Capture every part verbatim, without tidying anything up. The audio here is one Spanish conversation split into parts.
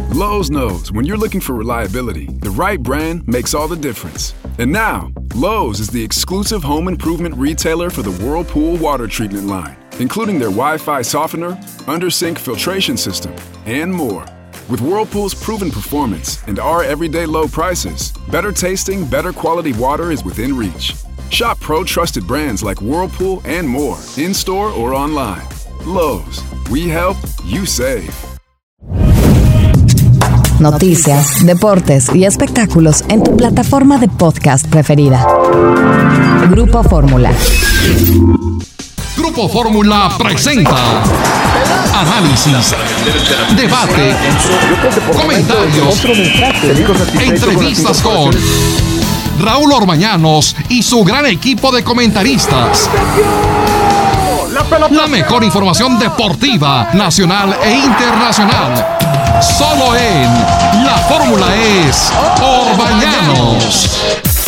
Lowe's knows when you're looking for reliability, the right brand makes all the difference. And now, Lowe's is the exclusive home improvement retailer for the Whirlpool water treatment line, including their Wi-Fi softener, under-sink filtration system, and more. With Whirlpool's proven performance and our everyday low prices, better tasting, better quality water is within reach. Shop pro-trusted brands like Whirlpool and more, in-store or online. Lowe's, we help, you save. Noticias, deportes y espectáculos en tu plataforma de podcast preferida. Grupo Fórmula. Grupo Fórmula presenta análisis, debate, comentarios, entrevistas con Raúl Orbañanos y su gran equipo de comentaristas. La mejor información deportiva, nacional e internacional. Solo en La Fórmula es Orbañanos.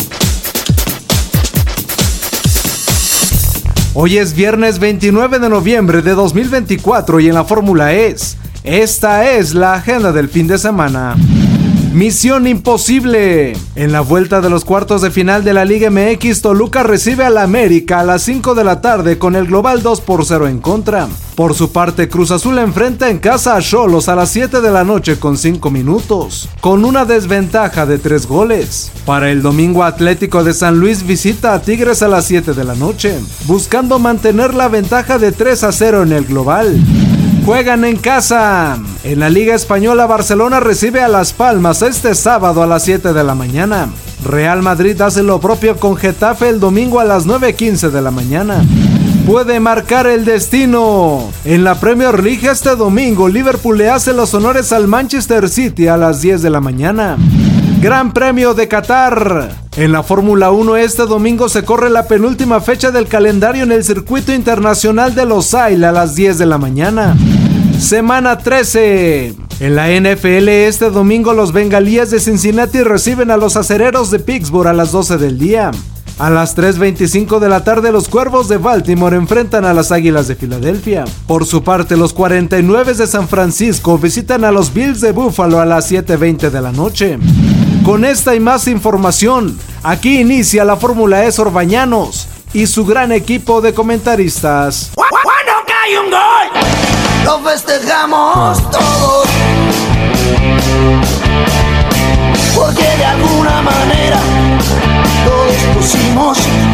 Hoy es viernes veintinueve de noviembre de dos mil veinticuatro y en La Fórmula es. Esta es la agenda del fin de semana. Misión imposible. En la vuelta de los cuartos de final de la Liga M X, Toluca recibe al América a las cinco de la tarde con el global dos por cero en contra. Por su parte, Cruz Azul enfrenta en casa a Xolos a las siete de la noche con cinco minutos, con una desventaja de tres goles. Para el domingo, Atlético de San Luis visita a Tigres a las siete de la noche, buscando mantener la ventaja de tres a cero en el global. Juegan en casa. En la Liga Española, Barcelona recibe a Las Palmas este sábado a las siete de la mañana. Real Madrid hace lo propio con Getafe el domingo a las nueve quince de la mañana. Puede marcar el destino. En la Premier League este domingo, Liverpool le hace los honores al Manchester City a las diez de la mañana. Gran Premio de Qatar. En la Fórmula uno este domingo se corre la penúltima fecha del calendario en el circuito internacional de Losail a las diez de la mañana. Semana trece. En la N F L este domingo los Bengalíes de Cincinnati reciben a los Acereros de Pittsburgh a las doce del día. A las tres veinticinco de la tarde los Cuervos de Baltimore enfrentan a las Águilas de Filadelfia. Por su parte, los cuarenta y nueve de San Francisco visitan a los Bills de Buffalo a las siete veinte de la noche. Con esta y más información, aquí inicia la Fórmula E Orbañanos y su gran equipo de comentaristas. ¡Cuando cae un gol! ¡Lo festejamos todos! Porque de alguna manera todos pusimos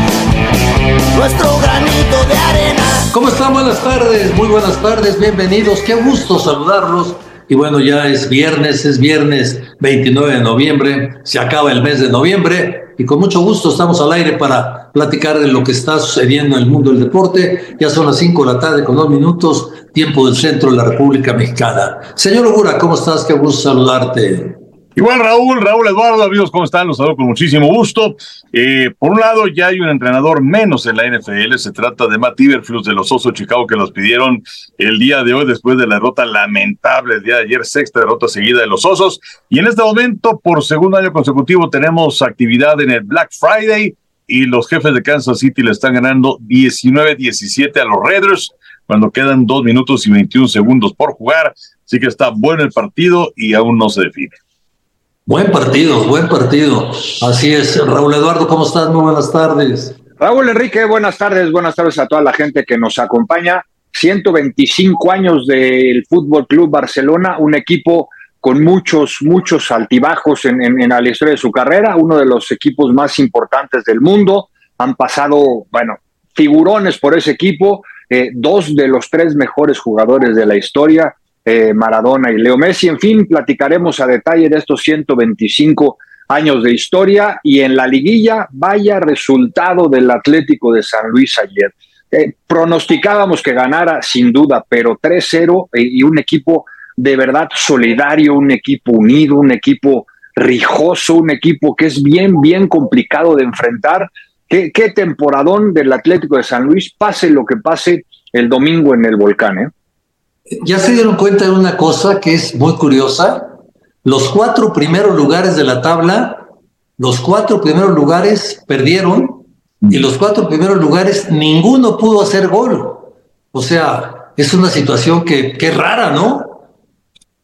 nuestro granito de arena. ¿Cómo están? Buenas tardes, muy buenas tardes, bienvenidos, qué gusto saludarlos. Y bueno, ya es viernes, es viernes veintinueve de noviembre, se acaba el mes de noviembre y con mucho gusto estamos al aire para platicar de lo que está sucediendo en el mundo del deporte. Ya son las cinco de la tarde con dos minutos, tiempo del centro de la República Mexicana. Señor Ogura, ¿cómo estás? Qué gusto saludarte. Igual Raúl, Raúl Eduardo, amigos, ¿cómo están? Los saludo con muchísimo gusto. Eh, por un lado, ya hay un entrenador menos en la N F L, se trata de Matt Eberflus de los Osos de Chicago, que los pidieron el día de hoy después de la derrota lamentable el día de ayer, sexta derrota seguida de los Osos. Y en este momento, por segundo año consecutivo, tenemos actividad en el Black Friday y los Jefes de Kansas City le están ganando diecinueve diecisiete a los Raiders cuando quedan dos minutos y veintiún segundos por jugar. Así que está bueno el partido y aún no se define. Buen partido, buen partido. Así es. Raúl Eduardo, ¿cómo estás? Muy buenas tardes. Raúl Enrique, buenas tardes. Buenas tardes a toda la gente que nos acompaña. ciento veinticinco años del Fútbol Club Barcelona, un equipo con muchos, muchos altibajos en, en, en la historia de su carrera, uno de los equipos más importantes del mundo. Han pasado, bueno, figurones por ese equipo, eh, dos de los tres mejores jugadores de la historia, Eh, Maradona y Leo Messi. En fin, platicaremos a detalle de estos ciento veinticinco años de historia y en la liguilla, vaya resultado del Atlético de San Luis ayer. Eh, pronosticábamos que ganara sin duda, pero tres cero eh, y un equipo de verdad solidario, un equipo unido, un equipo rijoso, un equipo que es bien, bien complicado de enfrentar. ¿Qué, qué temporadón del Atlético de San Luis, pase lo que pase el domingo en el Volcán, ¿eh? Ya se dieron cuenta de una cosa que es muy curiosa. Los cuatro primeros lugares de la tabla, los cuatro primeros lugares perdieron y los cuatro primeros lugares ninguno pudo hacer gol. O sea, es una situación que, que es rara, ¿no?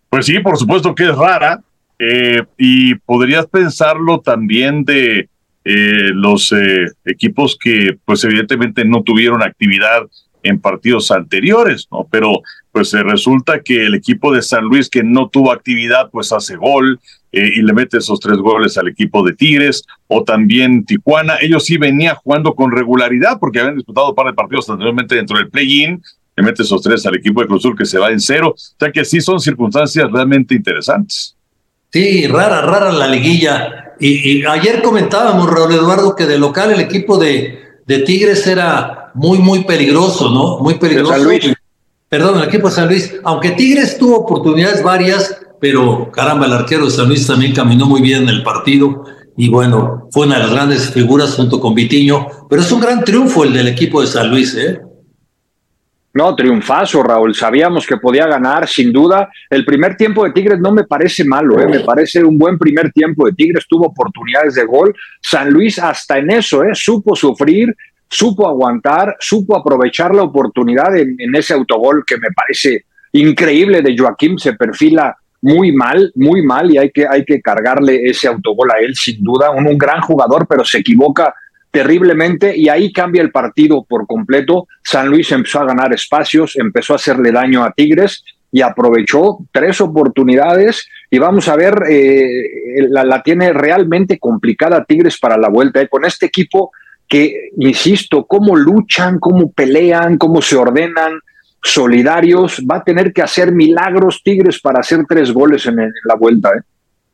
Pues sí, por supuesto que es rara, eh, y podrías pensarlo también de eh, los eh, equipos que pues evidentemente no tuvieron actividad en partidos anteriores, ¿no? Pero pues eh, resulta que el equipo de San Luis, que no tuvo actividad, pues hace gol eh, y le mete esos tres goles al equipo de Tigres, o también Tijuana. Ellos sí venían jugando con regularidad porque habían disputado un par de partidos anteriormente dentro del play-in, le mete esos tres al equipo de Cruz Azul que se va en cero, o sea que sí son circunstancias realmente interesantes. Sí, rara, rara la liguilla. Y, y ayer comentábamos, Raúl Eduardo, que de local el equipo de, de Tigres era muy, muy peligroso, ¿no? Muy peligroso. San Luis. Perdón, el equipo de San Luis. Aunque Tigres tuvo oportunidades varias, pero caramba, el arquero de San Luis también caminó muy bien en el partido. Y bueno, fue una de las grandes figuras junto con Vitiño. Pero es un gran triunfo el del equipo de San Luis, ¿eh? No, triunfazo, Raúl. Sabíamos que podía ganar, sin duda. El primer tiempo de Tigres no me parece malo, ¿eh? Me parece un buen primer tiempo de Tigres. Tuvo oportunidades de gol. San Luis hasta en eso, ¿eh? Supo sufrir, supo aguantar, supo aprovechar la oportunidad en, en ese autogol que me parece increíble de Joaquim. Se perfila muy mal, muy mal, y hay que, hay que cargarle ese autogol a él, sin duda. Un, un gran jugador, pero se equivoca terriblemente, y ahí cambia el partido por completo. San Luis empezó a ganar espacios, empezó a hacerle daño a Tigres y aprovechó tres oportunidades, y vamos a ver, eh, la, la tiene realmente complicada Tigres para la vuelta, eh, con este equipo que, insisto, cómo luchan, cómo pelean, cómo se ordenan, solidarios. Va a tener que hacer milagros Tigres para hacer tres goles en, en la vuelta. ¿eh?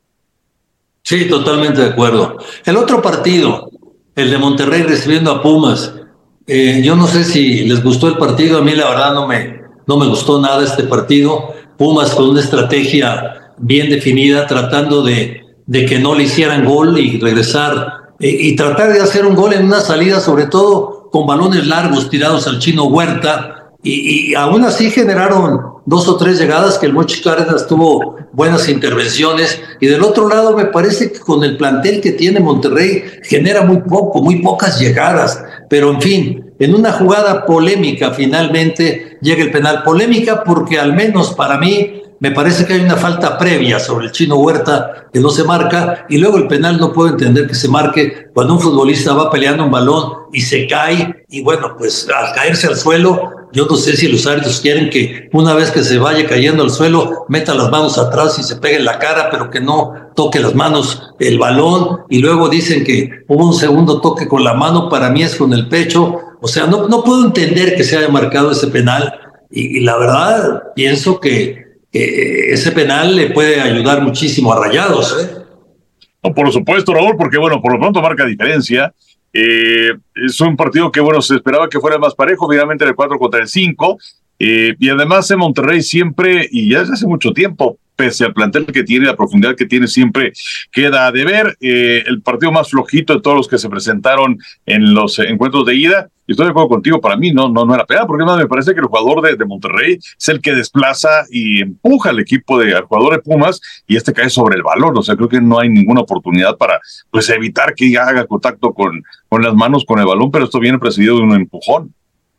Sí, totalmente de acuerdo. El otro partido, el de Monterrey recibiendo a Pumas. Eh, yo no sé si les gustó el partido, a mí la verdad no me, no me gustó nada este partido. Pumas con una estrategia bien definida, tratando de, de que no le hicieran gol y regresar, eh, y tratar de hacer un gol en una salida, sobre todo con balones largos tirados al Chino Huerta, y, y aún así generaron dos o tres llegadas que el Mochi Cárdenas tuvo buenas intervenciones, y del otro lado me parece que con el plantel que tiene Monterrey genera muy poco, muy pocas llegadas, pero en fin, en una jugada polémica finalmente llega el penal. Polémica porque al menos para mí me parece que hay una falta previa sobre el Chino Huerta que no se marca, y luego el penal no puedo entender que se marque cuando un futbolista va peleando un balón y se cae, y bueno, pues al caerse al suelo, yo no sé si los árbitros quieren que una vez que se vaya cayendo al suelo meta las manos atrás y se pegue en la cara, pero que no toque las manos el balón, y luego dicen que hubo un segundo toque con la mano, para mí es con el pecho. O sea, no, no puedo entender que se haya marcado ese penal, y, y la verdad pienso que que ese penal le puede ayudar muchísimo a Rayados, ¿eh? No, por supuesto, Raúl, porque bueno, por lo pronto marca diferencia. Eh, es un partido que, bueno, se esperaba que fuera más parejo, finalmente el cuatro contra el cinco, eh, y además en Monterrey siempre, y ya desde hace mucho tiempo, pese al plantel que tiene, la profundidad que tiene, siempre queda a deber. Eh, el partido más flojito de todos los que se presentaron en los encuentros de ida, y estoy de acuerdo contigo, para mí no, no, no era penal, porque además me parece que el jugador de, de Monterrey es el que desplaza y empuja al equipo de, al jugador de Pumas, y este cae sobre el balón. O sea, creo que no hay ninguna oportunidad para pues evitar que haga contacto con, con las manos con el balón, pero esto viene precedido de un empujón.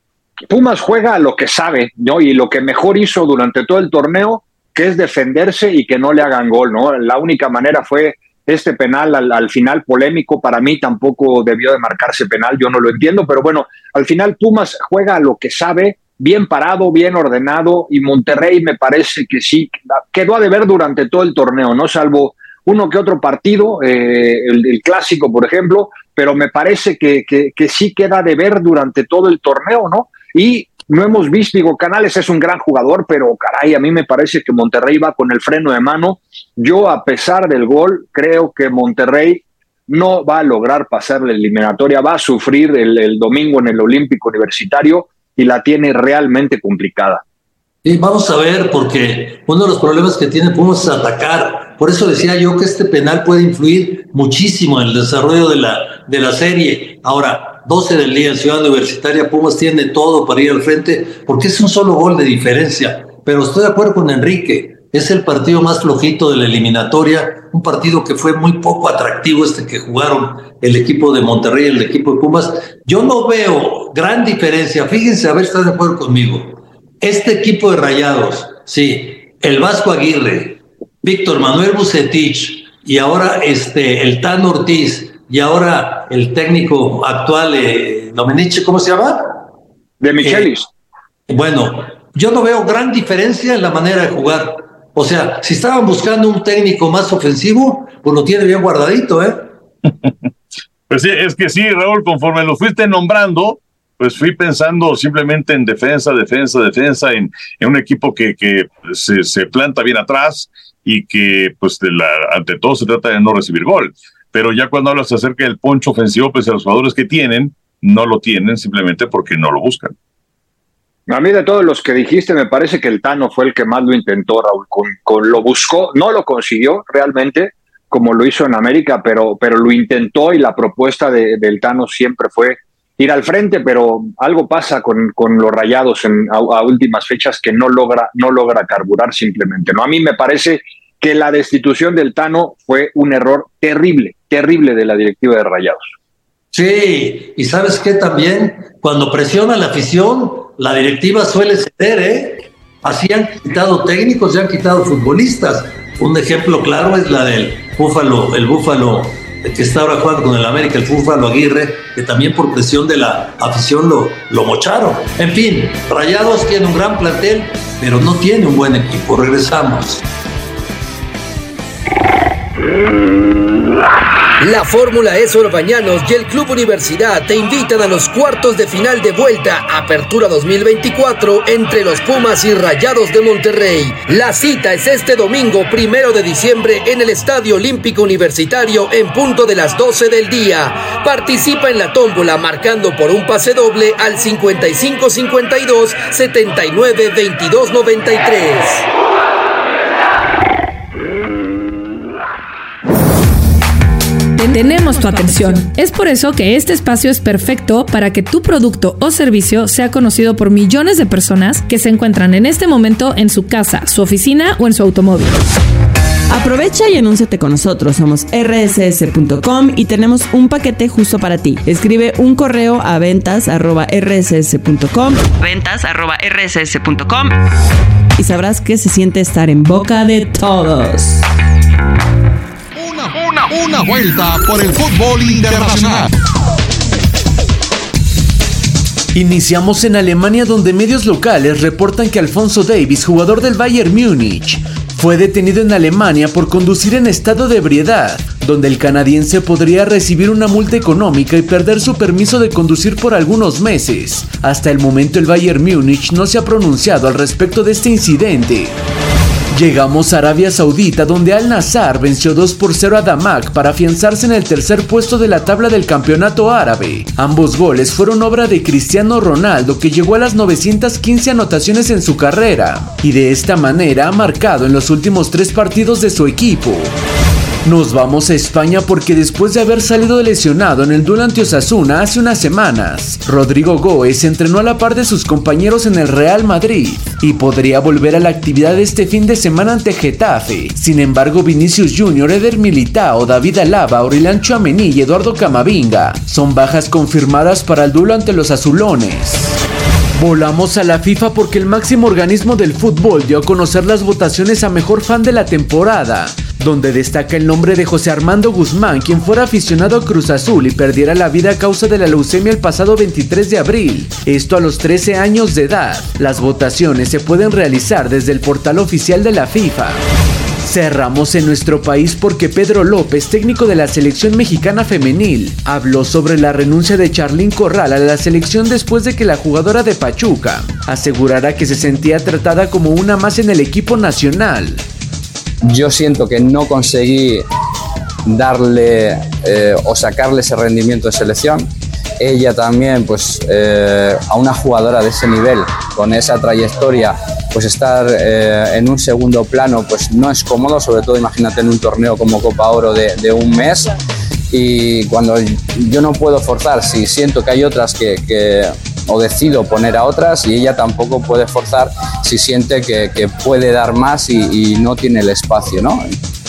Pumas juega a lo que sabe, ¿no? Y lo que mejor hizo durante todo el torneo, que es defenderse y que no le hagan gol, ¿no? La única manera fue este penal al, al final polémico. Para mí tampoco debió de marcarse penal, yo no lo entiendo, pero bueno, al final Pumas juega a lo que sabe, bien parado, bien ordenado, y Monterrey me parece que sí, quedó a deber durante todo el torneo, ¿no? Salvo uno que otro partido, eh, el, el clásico, por ejemplo, pero me parece que, que, que sí queda a deber durante todo el torneo, ¿no? Y no hemos visto, digo, Canales es un gran jugador, pero caray, a mí me parece que Monterrey va con el freno de mano. Yo, a pesar del gol, creo que Monterrey no va a lograr pasar la eliminatoria, va a sufrir el, el domingo en el Olímpico Universitario, y la tiene realmente complicada. Sí, vamos a ver, porque uno de los problemas que tiene Pumas es atacar. Por eso decía yo que este penal puede influir muchísimo en el desarrollo de la, de la serie. Ahora, doce del día en Ciudad Universitaria, Pumas tiene todo para ir al frente, porque es un solo gol de diferencia. Pero estoy de acuerdo con Enrique, es el partido más flojito de la eliminatoria, un partido que fue muy poco atractivo este que jugaron el equipo de Monterrey y el equipo de Pumas. Yo no veo gran diferencia, fíjense, a ver si están de acuerdo conmigo. Este equipo de Rayados, sí, el Vasco Aguirre, Víctor Manuel Vucetich y ahora este, el Tano Ortiz y ahora el técnico actual, eh, Domenici, ¿cómo se llama? De Michelis. Eh, bueno, yo no veo gran diferencia en la manera de jugar. O sea, si estaban buscando un técnico más ofensivo, pues lo tiene bien guardadito, ¿eh? Pues sí, es que sí, Raúl, conforme lo fuiste nombrando, pues fui pensando simplemente en defensa, defensa, defensa, en, en un equipo que, que se, se planta bien atrás y que, pues, de la, ante todo se trata de no recibir gol. Pero ya cuando hablas acerca del poncho ofensivo, pues a los jugadores que tienen, no lo tienen simplemente porque no lo buscan. A mí de todos los que dijiste, me parece que el Tano fue el que más lo intentó, Raúl. Con, con lo buscó, no lo consiguió realmente, como lo hizo en América, pero, pero lo intentó y la propuesta de, del Tano siempre fue ir al frente, pero algo pasa con, con los Rayados en, a, a últimas fechas que no logra, no logra carburar simplemente, ¿no? A mí me parece que la destitución del Tano fue un error terrible, terrible de la directiva de Rayados. Sí, y ¿sabes qué también? Cuando presiona la afición, la directiva suele ceder, ¿eh? Así han quitado técnicos y han quitado futbolistas. Un ejemplo claro es la del Búfalo, el Búfalo que está ahora jugando con el América, el Búfalo Aguirre, que también por presión de la afición lo, lo mocharon. En fin, Rayados tiene un gran plantel, pero no tiene un buen equipo. Regresamos. La Fórmula E Orbañanos y el Club Universidad te invitan a los cuartos de final de vuelta Apertura dos mil veinticuatro entre los Pumas y Rayados de Monterrey. La cita es este domingo primero de diciembre en el Estadio Olímpico Universitario en punto de las doce del día. Participa en la tómbola marcando por un pase doble al cincuenta y cinco cincuenta y dos setenta y nueve veintidós noventa y tres. Tenemos tu atención. Es por eso que este espacio es perfecto para que tu producto o servicio sea conocido por millones de personas que se encuentran en este momento en su casa, su oficina o en su automóvil. Aprovecha y anúnciate con nosotros. Somos erre ese ese punto com y tenemos un paquete justo para ti. Escribe un correo a ventas arroba erre ese ese punto com ventas arroba erre ese ese punto com y sabrás que se siente estar en boca de todos. Una, una vuelta por el fútbol internacional. Iniciamos en Alemania, donde medios locales reportan que Alphonso Davies, jugador del Bayern Múnich, fue detenido en Alemania por conducir en estado de ebriedad, donde el canadiense podría recibir una multa económica y perder su permiso de conducir por algunos meses. Hasta el momento el Bayern Múnich no se ha pronunciado al respecto de este incidente. Llegamos a Arabia Saudita, donde Al Nassr venció dos por cero a Damac para afianzarse en el tercer puesto de la tabla del campeonato árabe. Ambos goles fueron obra de Cristiano Ronaldo, que llegó a las novecientas quince anotaciones en su carrera, y de esta manera ha marcado en los últimos tres partidos de su equipo. Nos vamos a España porque después de haber salido lesionado en el duelo ante Osasuna hace unas semanas, Rodrigo Goes entrenó a la par de sus compañeros en el Real Madrid y podría volver a la actividad este fin de semana ante Getafe. Sin embargo, Vinicius Junior, Eder Militao, David Alaba, Aurelian Tchouaméni y Eduardo Camavinga son bajas confirmadas para el duelo ante los azulones. Volamos a la FIFA porque el máximo organismo del fútbol dio a conocer las votaciones a mejor fan de la temporada, donde destaca el nombre de José Armando Guzmán, quien fuera aficionado a Cruz Azul y perdiera la vida a causa de la leucemia el pasado veintitrés de abril, esto a los trece años de edad. Las votaciones se pueden realizar desde el portal oficial de la FIFA. Cerramos en nuestro país porque Pedro López, técnico de la selección mexicana femenil, habló sobre la renuncia de Charlín Corral a la selección después de que la jugadora de Pachuca asegurara que se sentía tratada como una más en el equipo nacional. Yo siento que no conseguí darle eh, o sacarle ese rendimiento de selección. Ella también, pues eh, a una jugadora de ese nivel, con esa trayectoria, pues estar eh, en un segundo plano pues no es cómodo, sobre todo imagínate en un torneo como Copa Oro de, de un mes, y cuando yo no puedo forzar, si siento que hay otras que, que o decido poner a otras, y ella tampoco puede forzar si siente que, que puede dar más y, y no tiene el espacio, ¿no?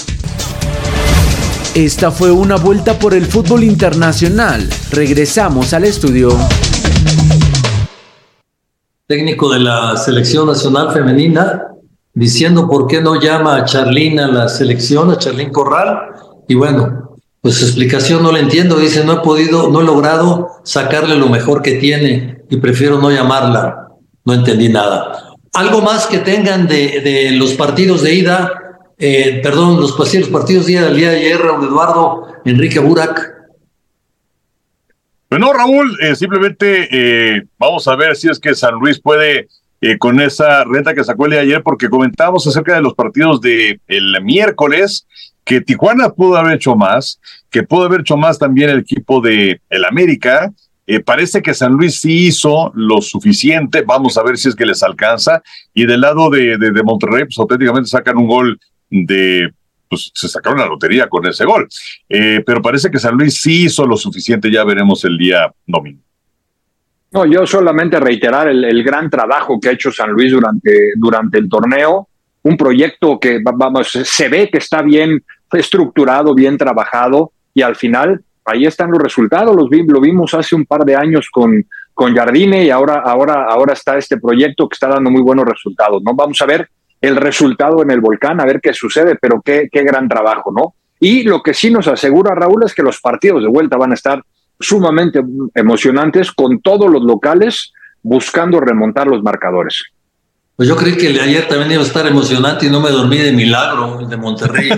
Esta fue una vuelta por el fútbol internacional. Regresamos al estudio. Técnico de la selección nacional femenina, diciendo por qué no llama a Charlín a la selección, a Charlín Corral, y bueno, pues su explicación no la entiendo, dice no he podido, no he logrado sacarle lo mejor que tiene y prefiero no llamarla, no entendí nada. Algo más que tengan de, de los partidos de ida, eh, perdón, los, los partidos de ida del día de ayer, Raúl Eduardo, Enrique Burak. Bueno, Raúl, eh, simplemente eh, vamos a ver si es que San Luis puede eh, con esa renta que sacó el día de ayer, porque comentábamos acerca de los partidos de el miércoles, que Tijuana pudo haber hecho más, que pudo haber hecho más también el equipo de el América. Eh, parece que San Luis sí hizo lo suficiente, vamos a ver si es que les alcanza, y del lado de, de, de Monterrey, pues auténticamente sacan un gol de... pues se sacaron la lotería con ese gol. Eh, pero parece que San Luis sí hizo lo suficiente, ya veremos el día domingo. No, yo solamente reiterar el, el gran trabajo que ha hecho San Luis durante, durante el torneo, un proyecto que vamos, se ve que está bien estructurado, bien trabajado, y al final ahí están los resultados, los vi, lo vimos hace un par de años con, con Jardine, y ahora, ahora, ahora está este proyecto que está dando muy buenos resultados, ¿no? Vamos a ver el resultado en el Volcán, a ver qué sucede, pero qué, qué gran trabajo, ¿no? Y lo que sí nos asegura, Raúl, es que los partidos de vuelta van a estar sumamente emocionantes, con todos los locales buscando remontar los marcadores. Pues yo creí que el de ayer también iba a estar emocionante y no me dormí de milagro, el de Monterrey.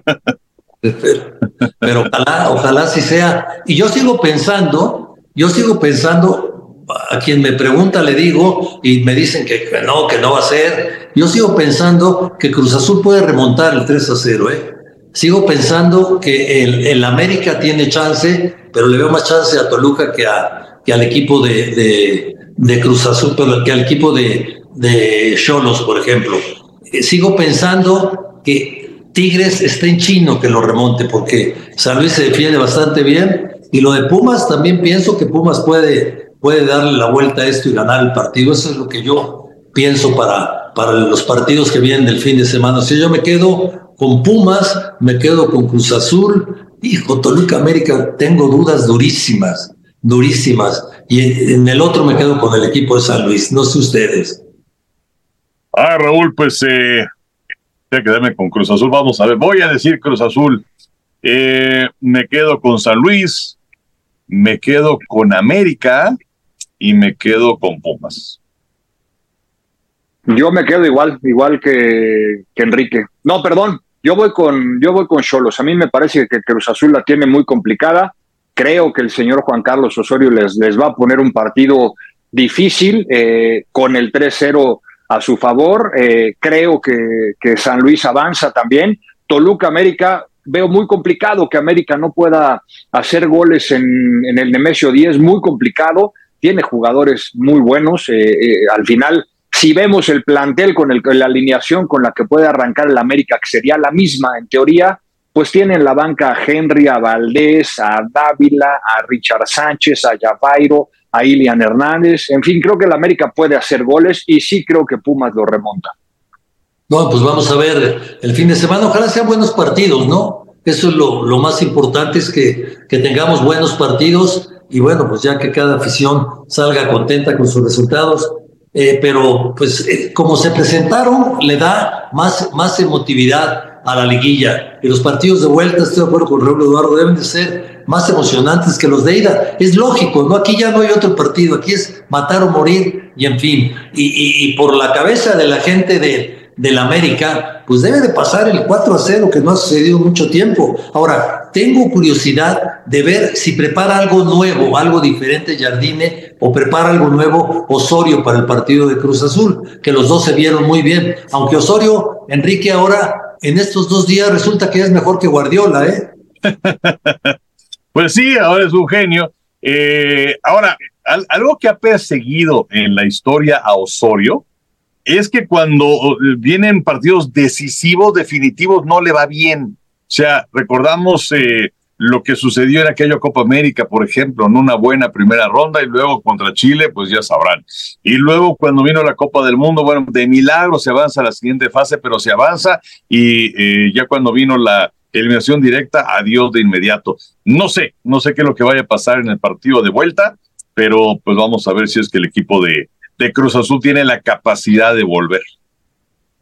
Pero ojalá, ojalá sí sea. Y yo sigo pensando, yo sigo pensando, a quien me pregunta le digo, y me dicen que, que no, que no va a ser. Yo sigo pensando que Cruz Azul puede remontar el tres a cero, ¿eh? Sigo pensando que el, el América tiene chance, pero le veo más chance a Toluca que, a, que al equipo de, de, de Cruz Azul, pero que al equipo de de Xolos, por ejemplo. Eh, sigo pensando que Tigres está en chino que lo remonte, porque San Luis se defiende bastante bien, y lo de Pumas también pienso que Pumas puede, puede darle la vuelta a esto y ganar el partido. Eso es lo que yo pienso para, para los partidos que vienen del fin de semana. Si yo me quedo con Pumas, me quedo con Cruz Azul, y con Toluca América tengo dudas durísimas, durísimas, y en el otro me quedo con el equipo de San Luis, no sé ustedes. Ah, Raúl, pues eh, voy a quedarme con Cruz Azul. Vamos a ver, voy a decir Cruz Azul. Eh, me quedo con San Luis, me quedo con América y me quedo con Pumas. Yo me quedo igual, igual que, que Enrique. No, perdón, yo voy con yo voy con Xolos. A mí me parece que Cruz Azul la tiene muy complicada. Creo que el señor Juan Carlos Osorio les, les va a poner un partido difícil, eh, con el tres cero a su favor. Eh, creo que, que San Luis avanza también. Toluca América, veo muy complicado que América no pueda hacer goles en, en el Nemesio diez, muy complicado. Tiene jugadores muy buenos. Eh, eh, al final, si vemos el plantel con el, la alineación con la que puede arrancar el América, que sería la misma en teoría, pues tiene en la banca a Henry, a Valdés, a Dávila, a Richard Sánchez, a Yavairo, a Ilian Hernández. En fin, creo que el América puede hacer goles, y sí creo que Pumas lo remonta. No, pues vamos a ver el fin de semana. Ojalá sean buenos partidos, ¿no? Eso es lo, lo más importante, es que, que tengamos buenos partidos, y bueno, pues ya que cada afición salga contenta con sus resultados. Eh, pero pues eh, como se presentaron, le da más, más emotividad a la liguilla, y los partidos de vuelta, estoy de acuerdo con Raúl Eduardo, deben de ser más emocionantes que los de ida. Es lógico, ¿no? Aquí ya no hay otro partido, aquí es matar o morir, y en fin, y, y, y por la cabeza de la gente de, del América, pues debe de pasar el cuatro a cero, que no ha sucedido mucho tiempo. Ahora, tengo curiosidad de ver si prepara algo nuevo, algo diferente Jardine, o prepara algo nuevo Osorio para el partido de Cruz Azul, que los dos se vieron muy bien, aunque Osorio, Enrique, ahora en estos dos días resulta que es mejor que Guardiola, ¿eh? Pues sí, ahora es un genio. Eh, ahora, al, algo que ha perseguido en la historia a Osorio es que cuando vienen partidos decisivos, definitivos, no le va bien. O sea, recordamos eh, lo que sucedió en aquella Copa América, por ejemplo, en una buena primera ronda, y luego contra Chile, pues ya sabrán. Y luego cuando vino la Copa del Mundo, bueno, de milagro se avanza a la siguiente fase, pero se avanza, y eh, ya cuando vino la eliminación directa, adiós de inmediato. No sé, no sé qué es lo que vaya a pasar en el partido de vuelta, pero pues vamos a ver si es que el equipo de, de Cruz Azul tiene la capacidad de volver.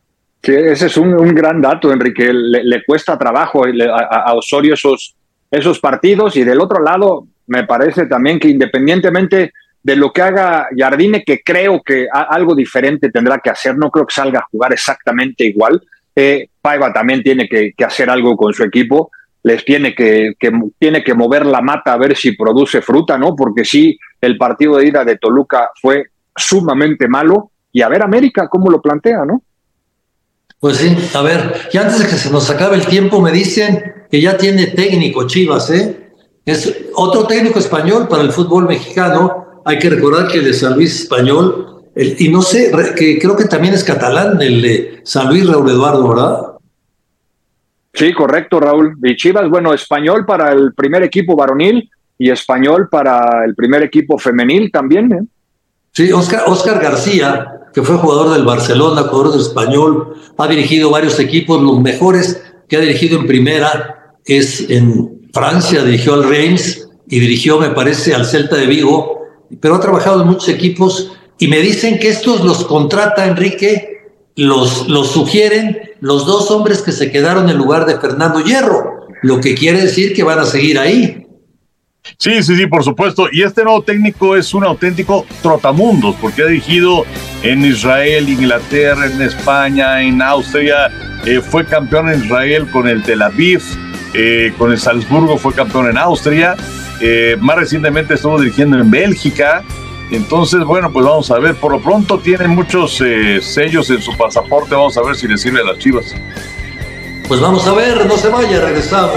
Sí, ese es un, un gran dato, Enrique. Le, le cuesta trabajo le, a, a Osorio esos, esos partidos. Y del otro lado, me parece también que independientemente de lo que haga Jardine, que creo que a, algo diferente tendrá que hacer, no creo que salga a jugar exactamente igual. Eh, Paiva también tiene que, que hacer algo con su equipo. Les tiene que, que, tiene que mover la mata a ver si produce fruta, ¿no? Porque sí, el partido de ida de Toluca fue sumamente malo. Y a ver América cómo lo plantea, ¿no? Pues sí, a ver, y antes de que se nos acabe el tiempo, me dicen que ya tiene técnico Chivas, ¿eh? Es otro técnico español para el fútbol mexicano. Hay que recordar que el de San Luis español, el, y no sé, que creo que también es catalán, el de San Luis, Raúl Eduardo, ¿verdad? Sí, correcto, Raúl. Y Chivas, bueno, español para el primer equipo varonil y español para el primer equipo femenil también, ¿eh? Sí, Oscar, Oscar García, que fue jugador del Barcelona, jugador del Español, ha dirigido varios equipos, los mejores que ha dirigido en primera es en Francia, dirigió al Reims y dirigió, me parece, al Celta de Vigo, pero ha trabajado en muchos equipos y me dicen que estos los contrata Enrique, los, los sugieren los dos hombres que se quedaron en lugar de Fernando Hierro, lo que quiere decir que van a seguir ahí. Sí, sí, sí, por supuesto. Y este nuevo técnico es un auténtico trotamundos, porque ha dirigido en Israel, Inglaterra, en España, en Austria. Eh, fue campeón en Israel con el Tel Aviv, eh, con el Salzburgo fue campeón en Austria. Eh, más recientemente estuvo dirigiendo en Bélgica. Entonces, bueno, pues vamos a ver. Por lo pronto tiene muchos eh, sellos en su pasaporte. Vamos a ver si le sirve a las Chivas. Pues vamos a ver, no se vaya, regresamos.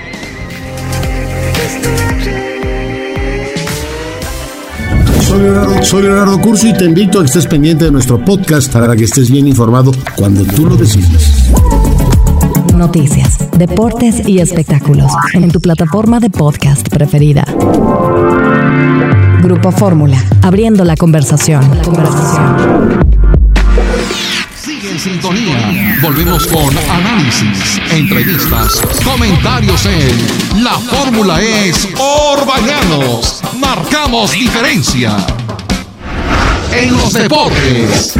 Soy Leonardo, soy Leonardo Curso y te invito a que estés pendiente de nuestro podcast para que estés bien informado cuando tú lo decidas. Noticias, deportes y espectáculos en tu plataforma de podcast preferida. Grupo Fórmula, abriendo la conversación. La conversación. Sigue en sintonía. Volvemos con análisis, entrevistas, comentarios en La Fórmula es Orbañanos. Marcamos diferencia en los deportes.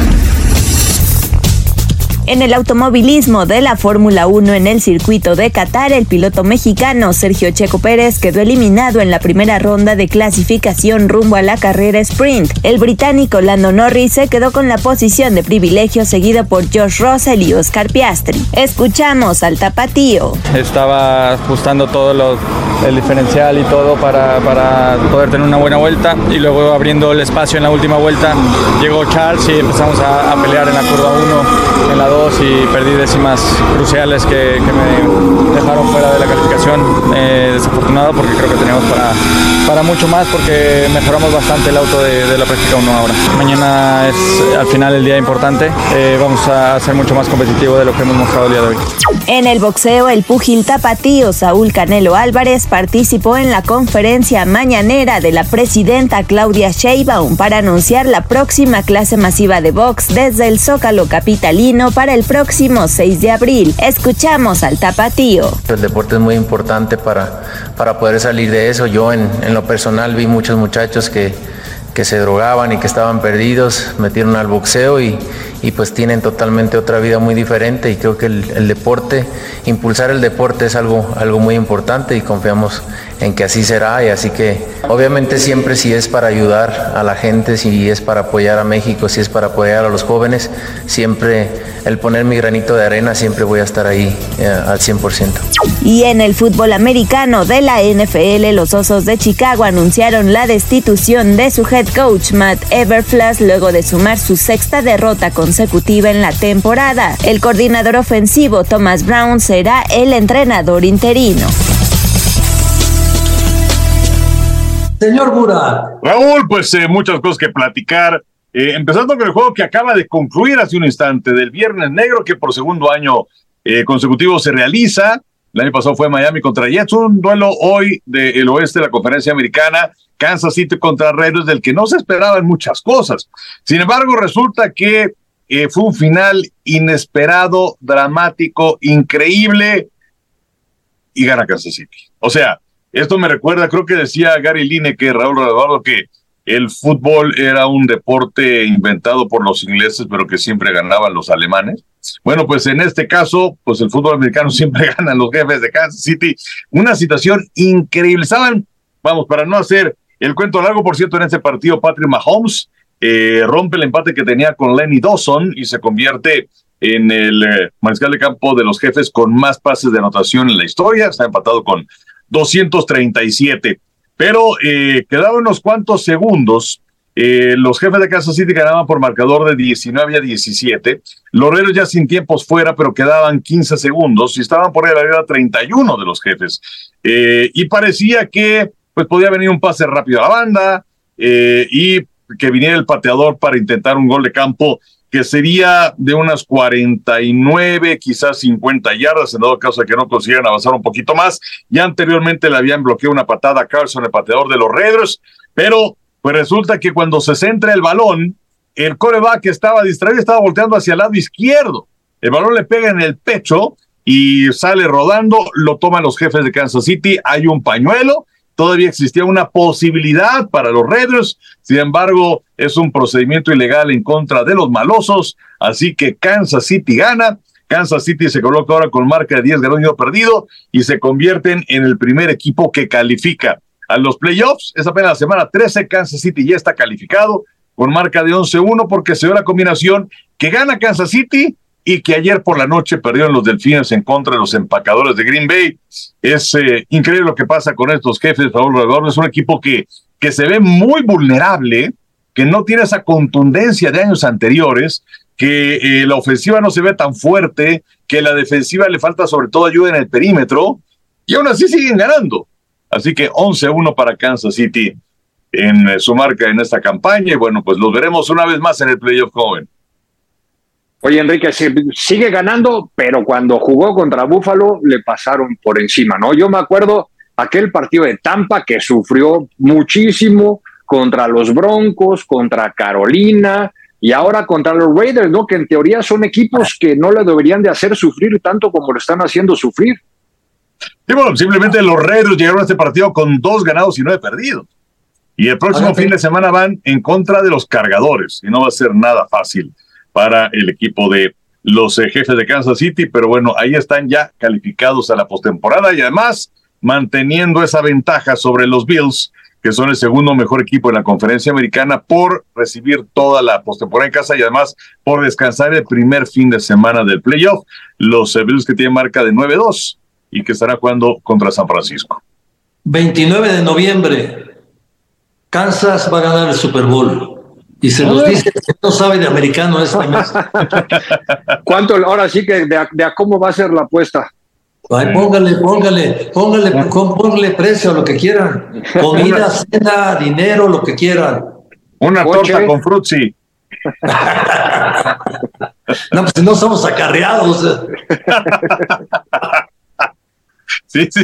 En el automovilismo de la Fórmula uno en el circuito de Qatar, el piloto mexicano Sergio Checo Pérez quedó eliminado en la primera ronda de clasificación rumbo a la carrera sprint. El británico Lando Norris se quedó con la posición de privilegio, seguido por George Russell y Oscar Piastri. Escuchamos al tapatío. Estaba ajustando todo lo, el diferencial y todo para, para poder tener una buena vuelta, y luego abriendo el espacio en la última vuelta llegó Charles y empezamos a, a pelear en la curva uno, en la dos, y perdí décimas cruciales que, que me dejaron fuera de la calificación. Eh, desafortunado, porque creo que teníamos para, para mucho más, porque mejoramos bastante el auto de, de la práctica uno ahora. Mañana es al final el día importante, eh, vamos a ser mucho más competitivo de lo que hemos mostrado el día de hoy. En el boxeo, el púgil tapatío Saúl Canelo Álvarez participó en la conferencia mañanera de la presidenta Claudia Sheinbaum para anunciar la próxima clase masiva de box desde el Zócalo capitalino para el próximo seis de abril. Escuchamos al tapatío. El deporte es muy importante para, para poder salir de eso. Yo en, en lo personal vi muchos muchachos que, que se drogaban y que estaban perdidos, metieron al boxeo y, y pues tienen totalmente otra vida muy diferente, y creo que el, el deporte, impulsar el deporte es algo, algo muy importante, y confiamos en que así será. Y así que obviamente siempre, si es para ayudar a la gente, si es para apoyar a México, si es para apoyar a los jóvenes, siempre el poner mi granito de arena, siempre voy a estar ahí eh, al cien por ciento. Y en el fútbol americano de la N F L, los Osos de Chicago anunciaron la destitución de su head coach Matt Eberflus luego de sumar su sexta derrota consecutiva en la temporada. El coordinador ofensivo Thomas Brown será el entrenador interino. Señor Burak. Raúl, pues eh, muchas cosas que platicar. Eh, empezando con el juego que acaba de concluir hace un instante, del Viernes Negro, que por segundo año eh, consecutivo se realiza. El año pasado fue Miami contra Jets, un duelo hoy del oeste de la Conferencia Americana, Kansas City contra Raiders, del que no se esperaban muchas cosas. Sin embargo, resulta que eh, fue un final inesperado, dramático, increíble, y gana Kansas City. O sea, esto me recuerda, creo que decía Gary Lineker, Raúl Eduardo, que el fútbol era un deporte inventado por los ingleses, pero que siempre ganaban los alemanes. Bueno, pues en este caso, pues el fútbol americano siempre ganan los Jefes de Kansas City. Una situación increíble. Estaban, vamos, para no hacer el cuento largo, por cierto, en este partido Patrick Mahomes eh, rompe el empate que tenía con Lenny Dawson y se convierte en el eh, mariscal de campo de los Jefes con más pases de anotación en la historia. Está empatado con doscientos treinta y siete. Pero eh, quedaban unos cuantos segundos. Eh, los Jefes de Kansas City ganaban por marcador de diecinueve a diecisiete. Los Raiders ya sin tiempos fuera, pero quedaban quince segundos y estaban por ahí a la treinta y uno de los Jefes. Eh, y parecía que pues podía venir un pase rápido a la banda eh, y que viniera el pateador para intentar un gol de campo que sería de unas cuarenta y nueve, quizás cincuenta yardas, en dado caso de que no consiguieran avanzar un poquito más. Ya anteriormente le habían bloqueado una patada a Carson, el pateador de los Raiders, pero pues resulta que cuando se centra el balón, el quarterback que estaba distraído estaba volteando hacia el lado izquierdo. El balón le pega en el pecho y sale rodando, lo toman los Jefes de Kansas City, hay un pañuelo. Todavía existía una posibilidad para los Raiders, sin embargo, es un procedimiento ilegal en contra de los malosos, así que Kansas City gana. Kansas City se coloca ahora con marca de diez ganados y uno perdido y se convierten en el primer equipo que califica a los playoffs. Es apenas la semana trece, Kansas City ya está calificado con marca de once uno porque se dio la combinación que gana Kansas City y que ayer por la noche perdieron los Delfines en contra de los empacadores de Green Bay. Es eh, increíble lo que pasa con estos Jefes, Raúl Rodríguez. Es un equipo que, que se ve muy vulnerable, que no tiene esa contundencia de años anteriores, que eh, la ofensiva no se ve tan fuerte, que la defensiva le falta sobre todo ayuda en el perímetro, y aún así siguen ganando. Así que once uno para Kansas City en eh, su marca en esta campaña, y bueno, pues los veremos una vez más en el playoff joven. Oye, Enrique, sigue ganando, pero cuando jugó contra Buffalo le pasaron por encima, ¿no? Yo me acuerdo aquel partido de Tampa que sufrió muchísimo contra los Broncos, contra Carolina y ahora contra los Raiders, ¿no? Que en teoría son equipos que no le deberían de hacer sufrir tanto como lo están haciendo sufrir. Y bueno, simplemente los Raiders llegaron a este partido con dos ganados y nueve perdidos. Y el próximo ah, okay. fin de semana van en contra de los Cargadores y no va a ser nada fácil para el equipo de los eh, Jefes de Kansas City, pero bueno, ahí están ya calificados a la postemporada y además manteniendo esa ventaja sobre los Bills, que son el segundo mejor equipo en la conferencia americana por recibir toda la postemporada en casa y además por descansar el primer fin de semana del playoff. Los eh, Bills que tienen marca de nueve dos y que estará jugando contra San Francisco. veintinueve de noviembre, Kansas va a ganar el Super Bowl. Y se los dice que no sabe de americano esta mes. ¿Cuánto? Ahora sí que de a, de a cómo va a ser la apuesta. Ay, póngale, póngale, póngale, póngale precio a lo que quieran. Comida, cena, dinero, lo que quieran. Una Coche. torta con frutzi. No, pues no somos acarreados. Sí, sí.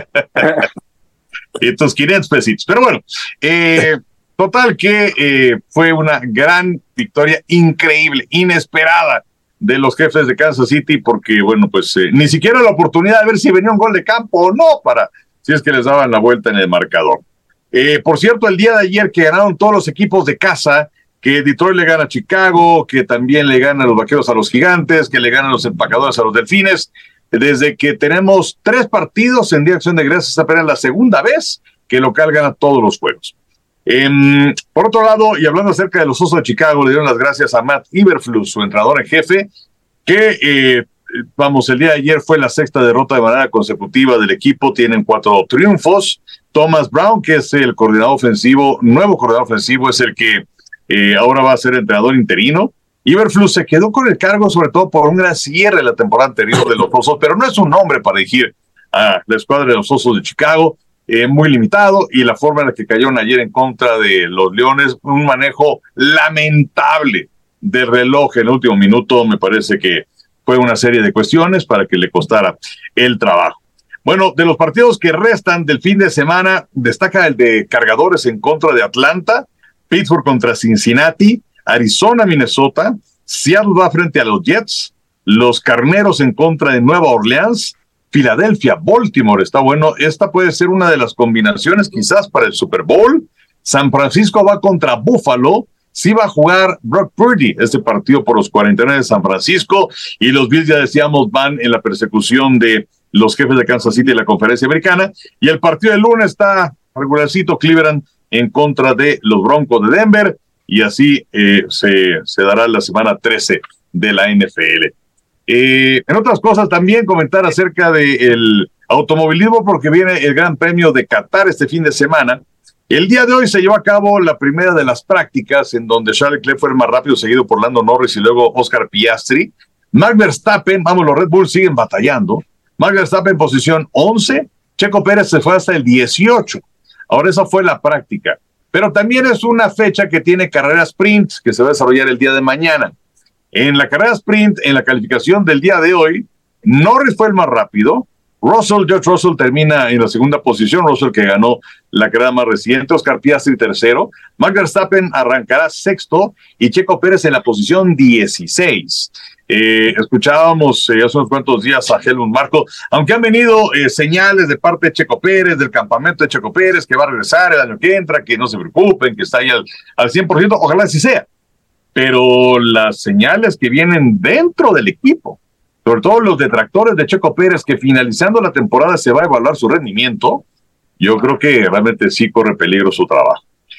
Y tus quinientos pesitos. Pero bueno, eh... total que eh, fue una gran victoria increíble, inesperada de los Jefes de Kansas City porque, bueno, pues eh, ni siquiera la oportunidad de ver si venía un gol de campo o no para, si es que les daban la vuelta en el marcador. Eh, por cierto, el día de ayer que ganaron todos los equipos de casa, que Detroit le gana a Chicago, que también le ganan los Vaqueros a los Gigantes, que le ganan los Empacadores a los Delfines, desde que tenemos tres partidos en Día de Acción de Gracias, es apenas la segunda vez que el local gana todos los juegos. Eh, por otro lado, y hablando acerca de los Osos de Chicago, le dieron las gracias a Matt Eberflus, su entrenador en jefe, que, eh, vamos, el día de ayer fue la sexta derrota de manera consecutiva del equipo, tienen cuatro triunfos. Thomas Brown, que es el coordinador ofensivo, nuevo coordinador ofensivo, es el que eh, ahora va a ser entrenador interino. Eberflus se quedó con el cargo sobre todo por un gran cierre de la temporada anterior de los Osos, pero no es un nombre para dirigir a la escuadra de los Osos de Chicago. Eh, muy limitado, y la forma en la que cayeron ayer en contra de los Leones, un manejo lamentable del reloj en el último minuto, me parece que fue una serie de cuestiones para que le costara el trabajo. Bueno, de los partidos que restan del fin de semana, destaca el de Cargadores en contra de Atlanta, Pittsburgh contra Cincinnati, Arizona, Minnesota, Seattle va frente a los Jets, los Carneros en contra de Nueva Orleans, Filadelfia, Baltimore, está bueno. Esta puede ser una de las combinaciones quizás para el Super Bowl. San Francisco va contra Buffalo. Sí va a jugar Brock Purdy este partido por los cuarenta y nueve de San Francisco, y los Bills, ya decíamos, van en la persecución de los jefes de Kansas City en la conferencia americana, y el partido del lunes está regularcito, Cleveland en contra de los Broncos de Denver, y así eh, se, se dará la semana trece de la N F L. Eh, en otras cosas, también comentar acerca del automovilismo, porque viene el Gran Premio de Qatar este fin de semana. El día de hoy se llevó a cabo la primera de las prácticas, en donde Charles Leclerc fue el más rápido, seguido por Lando Norris y luego Oscar Piastri. Max Verstappen, vamos, los Red Bull siguen batallando. Max Verstappen en posición once, Checo Pérez se fue hasta el dieciocho. Ahora esa fue la práctica. Pero también es una fecha que tiene carrera sprint, que se va a desarrollar el día de mañana. En la carrera sprint, en la calificación del día de hoy, Norris fue el más rápido. Russell, George Russell termina en la segunda posición, Russell que ganó la carrera más reciente, Oscar Piastri tercero, Max Verstappen arrancará sexto y Checo Pérez en la posición dieciséis. Eh, escuchábamos eh, hace unos cuantos días a Helmut Marko, aunque han venido eh, señales de parte de Checo Pérez, del campamento de Checo Pérez, que va a regresar el año que entra, que no se preocupen, que está ahí al, al cien por ciento, ojalá así sea, pero las señales que vienen dentro del equipo, sobre todo los detractores de Checo Pérez, que finalizando la temporada se va a evaluar su rendimiento, yo creo que realmente sí corre peligro su trabajo.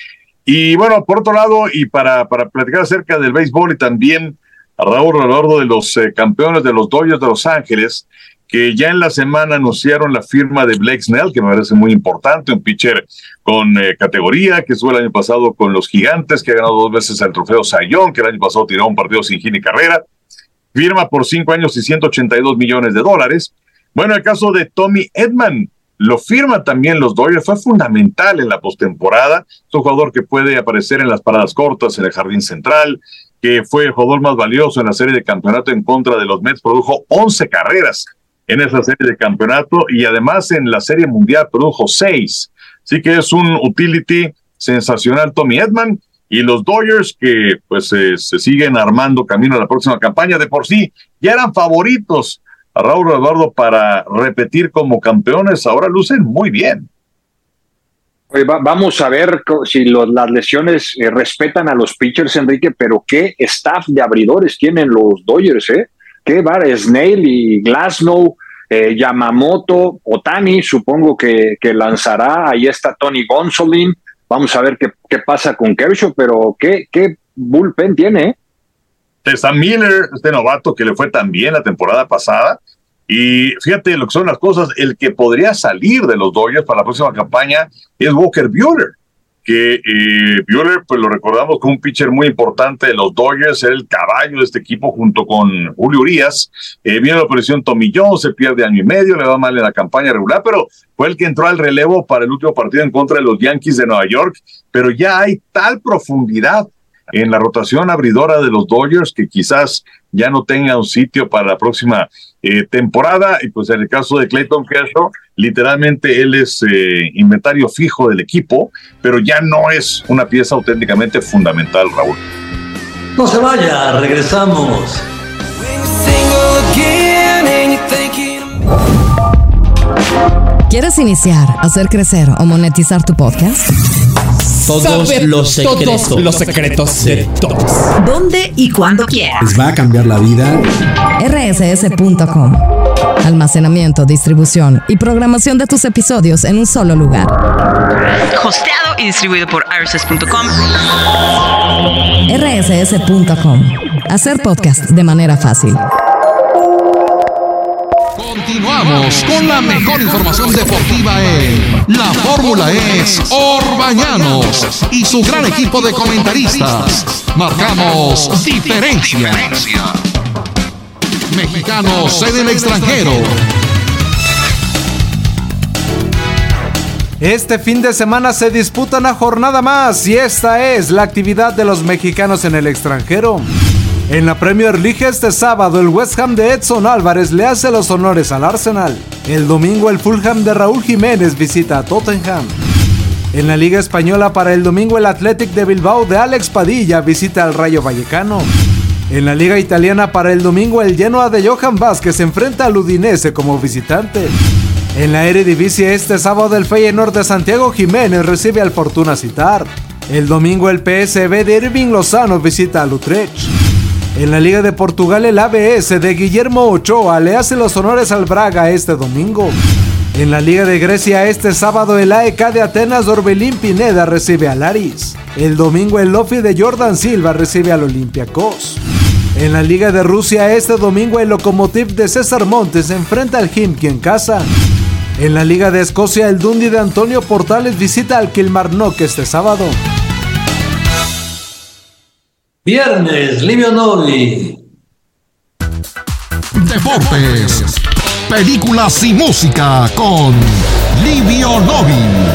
Y bueno, por otro lado, y para, para platicar acerca del béisbol y también a Raúl Eduardo de los eh, campeones de los Dodgers de Los Ángeles, que ya en la semana anunciaron la firma de Blake Snell, que me parece muy importante, un pitcher con eh, categoría, que estuvo el año pasado con los Gigantes, que ha ganado dos veces el trofeo Cy Young, que el año pasado tiró un partido sin hit ni carrera. Firma por cinco años y ciento ochenta y dos millones de dólares. Bueno, el caso de Tommy Edman, lo firman también los Dodgers, fue fundamental en la postemporada. Es un jugador que puede aparecer en las paradas cortas, en el jardín central, que fue el jugador más valioso en la serie de campeonato en contra de los Mets, produjo once carreras en esa serie de campeonato y además en la serie mundial produjo seis. Así que es un utility sensacional Tommy Edman. Y los Dodgers que pues eh, se siguen armando camino a la próxima campaña, de por sí ya eran favoritos a Raúl Eduardo para repetir como campeones, ahora lucen muy bien. Oye, va, vamos a ver si los, las lesiones eh, respetan a los pitchers, Enrique, pero qué staff de abridores tienen los Dodgers, ¿eh? Qué va, Snell y Glasnow, eh, Yamamoto, Otani, supongo que, que lanzará, ahí está Tony Gonsolin. Vamos a ver qué, qué pasa con Kershaw, pero qué, qué bullpen tiene, ¿eh? Está Miller, este novato que le fue tan bien la temporada pasada. Y fíjate lo que son las cosas, el que podría salir de los Dodgers para la próxima campaña es Walker Buehler, que eh, Buehler, pues lo recordamos como un pitcher muy importante de los Dodgers, el caballo de este equipo junto con Julio Urias. Eh, viene la operación Tommy John, se pierde año y medio, le va mal en la campaña regular, pero fue el que entró al relevo para el último partido en contra de los Yankees de Nueva York. Pero ya hay tal profundidad en la rotación abridora de los Dodgers que quizás ya no tenga un sitio para la próxima eh, temporada. Y pues en el caso de Clayton Kershaw, literalmente él es eh, inventario fijo del equipo, pero ya no es una pieza auténticamente fundamental, Raúl. No se vaya, regresamos. ¿Quieres iniciar, hacer crecer o monetizar tu podcast? Todos Saber los secretos. Todos los secretos de todos. ¿Dónde y cuándo quieras? ¿Les va a cambiar la vida? R S S punto com. Almacenamiento, distribución y programación de tus episodios en un solo lugar. Hosteado y distribuido por R S S punto com. R S S punto com. Hacer podcast de manera fácil. Continuamos con la mejor información deportiva en La Fórmula es Orbañanos y su gran equipo de comentaristas. Marcamos diferencia. Mexicanos en el extranjero. Este fin de semana se disputa una jornada más y esta es la actividad de los mexicanos en el extranjero. En la Premier League este sábado el West Ham de Edson Álvarez le hace los honores al Arsenal. El domingo el Fulham de Raúl Jiménez visita a Tottenham. En la Liga Española para el domingo el Athletic de Bilbao de Alex Padilla visita al Rayo Vallecano. En la Liga Italiana para el domingo el Genoa de Johan Vázquez se enfrenta al Udinese como visitante. En la Eredivisie este sábado el Feyenoord de Santiago Jiménez recibe al Fortuna Sittard. El domingo el P S V de Irving Lozano visita al Utrecht. En la Liga de Portugal el A B S de Guillermo Ochoa le hace los honores al Braga este domingo. En la Liga de Grecia este sábado el A E K de Atenas de Orbelín Pineda recibe al Aris. El domingo el Lofi de Jordan Silva recibe al Olympiacos. En la Liga de Rusia este domingo el Lokomotiv de César Montes enfrenta al Khimki en casa. En la Liga de Escocia el Dundee de Antonio Portales visita al Kilmarnock este sábado. Viernes, Livio Novi. Deportes, películas y música con Livio Novi.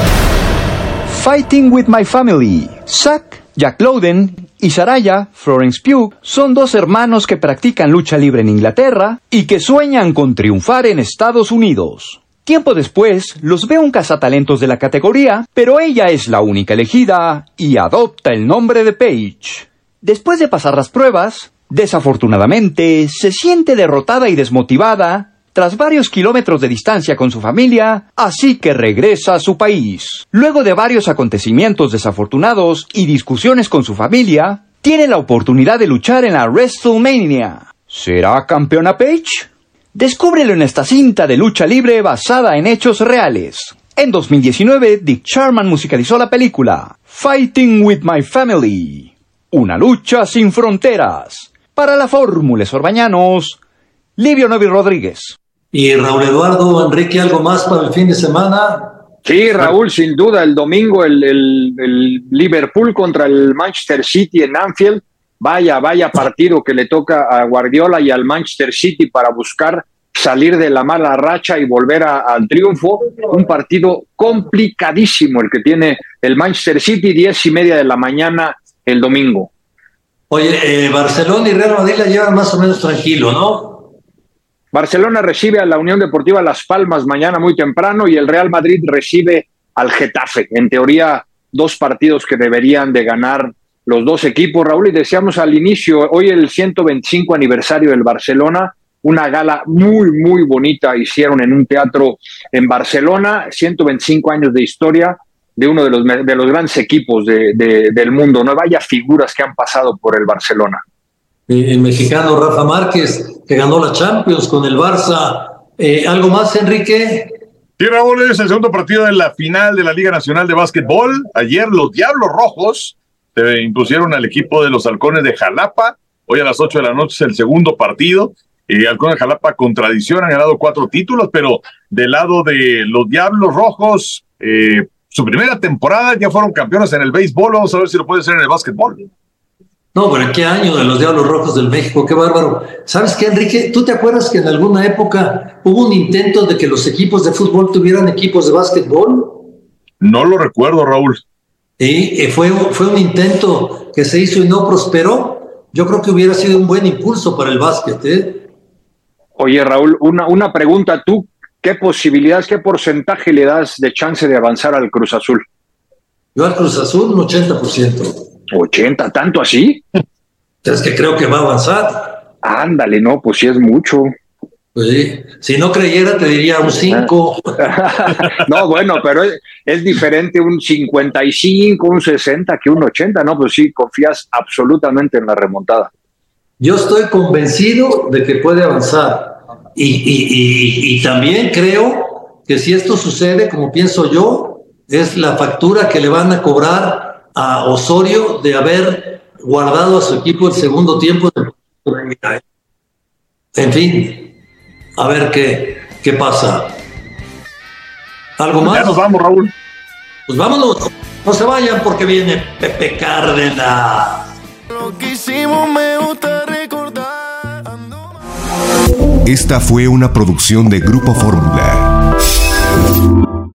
Fighting with My Family. Zack, Jack Lowden y Saraya, Florence Pugh, son dos hermanos que practican lucha libre en Inglaterra y que sueñan con triunfar en Estados Unidos. Tiempo después, los ve un cazatalentos de la categoría, pero ella es la única elegida y adopta el nombre de Paige. Después de pasar las pruebas, desafortunadamente, se siente derrotada y desmotivada tras varios kilómetros de distancia con su familia, así que regresa a su país. Luego de varios acontecimientos desafortunados y discusiones con su familia, tiene la oportunidad de luchar en la WrestleMania. ¿Será campeona Paige? Descúbrelo en esta cinta de lucha libre basada en hechos reales. En dos mil diecinueve, Dick Sharman musicalizó la película Fighting with My Family. Una lucha sin fronteras. Para la Fórmula Orbañanos, Livio Novi Rodríguez. Y Raúl Eduardo, Enrique, ¿algo más para el fin de semana? Sí, Raúl, sin duda, el domingo el, el, el Liverpool contra el Manchester City en Anfield. Vaya, vaya partido que le toca a Guardiola y al Manchester City para buscar salir de la mala racha y volver a, al triunfo. Un partido complicadísimo el que tiene el Manchester City, diez y media de la mañana el domingo. Oye, eh, Barcelona y Real Madrid la llevan más o menos tranquilo, ¿no? Barcelona recibe a la Unión Deportiva Las Palmas mañana muy temprano y el Real Madrid recibe al Getafe. En teoría, dos partidos que deberían de ganar los dos equipos, Raúl, y decíamos al inicio, hoy el ciento veinticinco aniversario del Barcelona, una gala muy, muy bonita hicieron en un teatro en Barcelona, ciento veinticinco años de historia de uno de los, de los grandes equipos de, de, del mundo, no vaya figuras que han pasado por el Barcelona. El mexicano Rafa Márquez, que ganó la Champions con el Barça. Eh, ¿Algo más, Enrique? Sí, Raúl, es el segundo partido de la final de la Liga Nacional de Básquetbol. Ayer los Diablos Rojos se impusieron al equipo de los Halcones de Jalapa. Hoy a las ocho de la noche es el segundo partido. Eh, Halcones de Jalapa con tradición han ganado cuatro títulos, pero del lado de los Diablos Rojos, eh, su primera temporada ya fueron campeones en el béisbol. Vamos a ver si lo puede hacer en el básquetbol. No, pero ¿en qué año de los Diablos Rojos del México? ¡Qué bárbaro! ¿Sabes qué, Enrique? ¿Tú te acuerdas que en alguna época hubo un intento de que los equipos de fútbol tuvieran equipos de básquetbol? No lo recuerdo, Raúl. Sí, fue, fue un intento que se hizo y no prosperó. Yo creo que hubiera sido un buen impulso para el básquet, ¿eh? Oye, Raúl, una, una pregunta. ¿Tú qué posibilidades, qué porcentaje le das de chance de avanzar al Cruz Azul? Yo al Cruz Azul un ochenta por ciento. ¿ochenta? ¿Tanto así? Es que creo que va a avanzar. Ándale, no, pues sí es mucho. Pues sí, si no creyera te diría un cinco. No, bueno, pero es, es diferente un cincuenta y cinco, un sesenta que un ochenta, ¿no? Pues sí, confías absolutamente en la remontada. Yo estoy convencido de que puede avanzar. Y, y, y, y también creo que si esto sucede, como pienso yo, es la factura que le van a cobrar a Osorio de haber guardado a su equipo el segundo tiempo. En fin, a ver qué, qué pasa. ¿Algo más? Ya nos vamos, Raúl. Pues vámonos. No se vayan porque viene Pepe Cárdenas. Lo que hicimos me gusta recordar. Esta fue una producción de Grupo Fórmula.